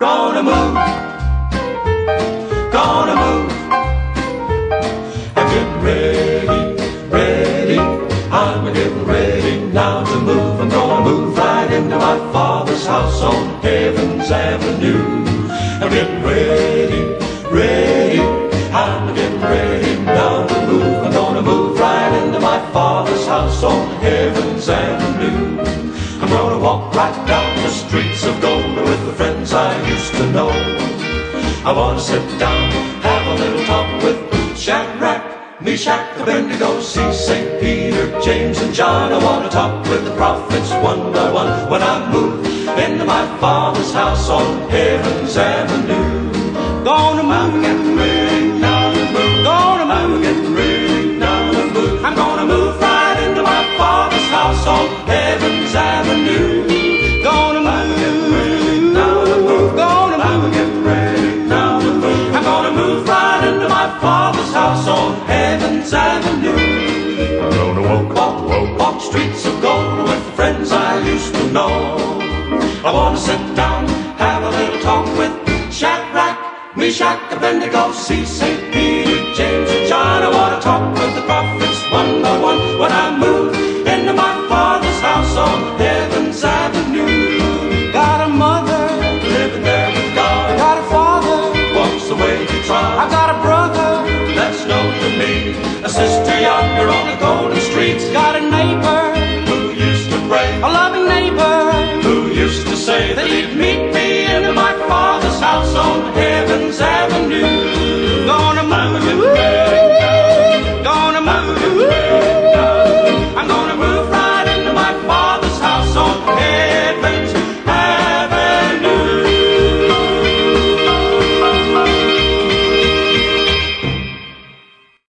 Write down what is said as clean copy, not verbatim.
Gonna move, gonna move. I'm getting ready, I'm getting ready now to move. I'm gonna move right into my Father's house on Heaven's Avenue. I'm getting ready, I'm getting ready now to move. I'm gonna move right into my Father's house on Heaven's Avenue. I'm gonna walk right down the streets of gold with the friends I used to know. I wanna sit down, have a little talk with Shadrach, Meshach, Abednego, see St. Peter, James, and John. I wanna talk with the prophets one by one when I move into my Father's house on Heaven's Avenue. Gonna move, I'm getting ready now to move. I'm getting ready now to move. I'm gonna move right into my Father's house on Heaven's Avenue. Gonna move, I'm getting ready now to move. I'm getting ready now to move. I'm gonna move right into my Father's house on Heaven's Avenue. I'm gonna walk streets of gold with the friends I used to know. I wanna sit down, have a little talk with Shadrach, Meshach, Abednego, see St.